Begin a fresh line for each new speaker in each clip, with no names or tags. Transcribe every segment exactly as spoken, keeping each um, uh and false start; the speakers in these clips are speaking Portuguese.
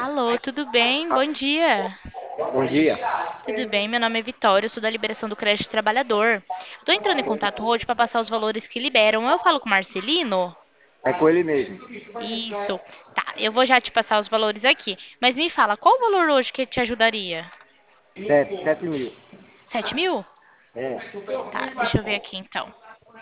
Alô, tudo bem? Bom dia.
Bom dia.
Tudo bem? Meu nome é Vitória, eu sou da Liberação do Crédito Trabalhador. Estou entrando em contato hoje para passar os valores que liberam. Eu falo com o Marcelino?
É com ele mesmo.
Isso. Tá, eu vou já te passar os valores aqui. Mas me fala, qual o valor hoje que te ajudaria?
Sete, sete mil.
Sete mil?
É.
Tá, deixa eu ver aqui então.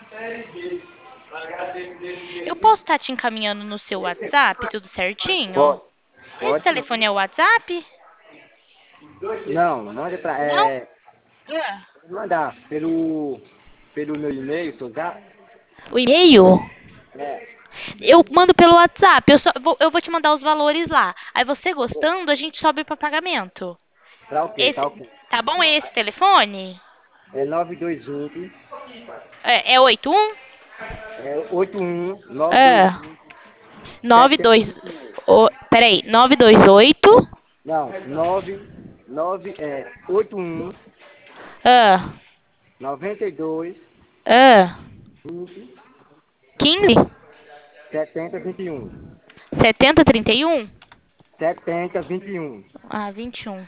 Eu posso estar te encaminhando no seu WhatsApp, tudo certinho?
Pode.
Esse
Pode sim.
telefone é o WhatsApp?
Não, manda pra.
Não?
É,
É.
mandar pelo, pelo meu e-mail, seu zap.
O e-mail?
É.
Eu mando pelo WhatsApp. Eu, só, vou, eu vou te mandar os valores lá. Aí você gostando, a gente sobe para pagamento.
Tá ok, tá
Esse,
ok.
tá bom esse telefone?
É nove dois vinte,
É, é oito um?
é oito um nove dois
É.
vinte
nove
setenta e
dois.
um.
O, peraí, nove dois oito.
Não, nove nove é oito um
Ah,
noventa e dois
ah.
vinte
quinze?
setenta vinte e um.
setenta trinta e um?
Setenta vinte e um.
Ah, vinte e um.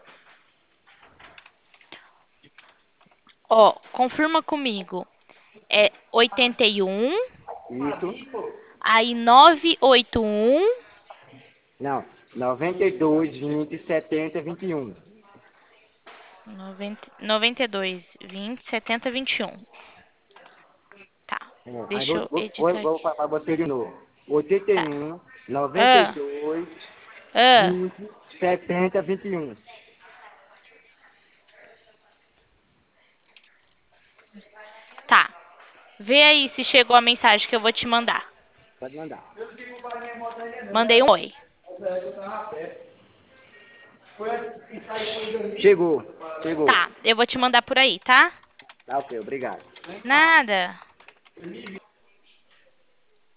Ó, confirma comigo. É oitenta e um.
Isso.
Aí nove oito um.
Não, noventa e dois vinte setenta vinte e um.
noventa, noventa e dois, vinte, setenta, vinte e um. Tá.
É, aí
Deixa
vou,
eu
vou, vou,
editar
vou
aqui.
falar para você de novo. oitenta e
Tá.
um, noventa e
Ah,
dois,
ah.
vinte, setenta, vinte e um.
Tá. Vê aí se chegou a mensagem que eu vou te mandar.
Pode mandar.
Mandei um oi.
Chegou, chegou.
Tá, eu vou te mandar por aí, tá?
Tá ok, obrigado.
Nada.